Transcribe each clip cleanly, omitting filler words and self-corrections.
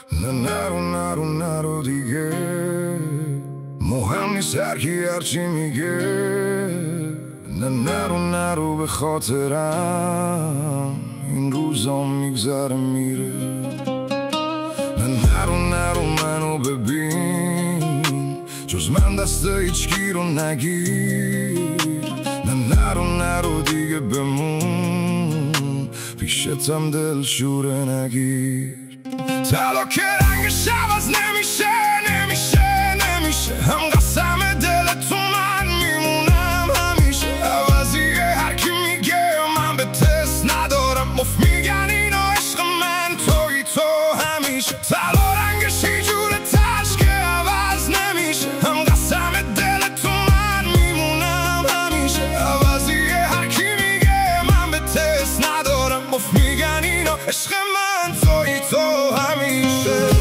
نه نرو دیگه، مهم نیست هرکی هرچی میگه. نه نرو به خاطرم این روزا میگذره میره. نه نرو منو ببین، جز من دست هیچکی رو نگیر. نه نرو دیگه بمون، پیشتم دل شوره نگیر. طلا که رنگش عوض نمیشه هم قسم دل تو من میمونم همیشه. عوضیه هرکی میگه من به تست ندارم، مفت میگن اینا عشق من توی تو همیشه. طلا رنگش هیچ جور تاش که عوض نمیشه، هم قسم دل تو من میمونم همیشه. عوضیه هرکی میگه من به تست ندارم، مفت میگن اینا عشق من توی تو همیشه.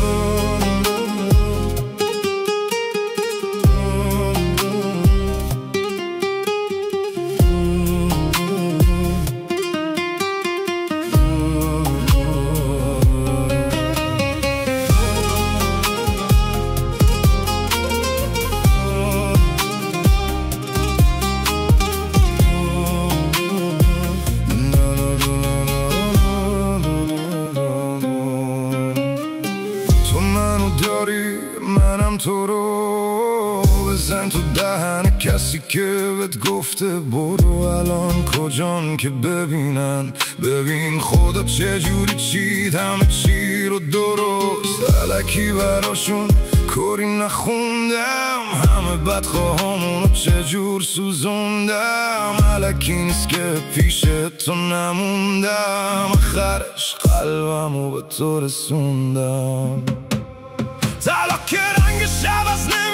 منم تو رو بزن تو دهن کسی که بهت گفته برو. الان کجان که ببینن، ببین خدا چجوری چید همه چی رو درست. الکی براشون کاری نخوندم، همه بدخواهامونو چجور سوزوندم. الکی نیست که پیش تو نموندم، آخرش قلبمو به تو رسوندم. طلا که رنگش عوض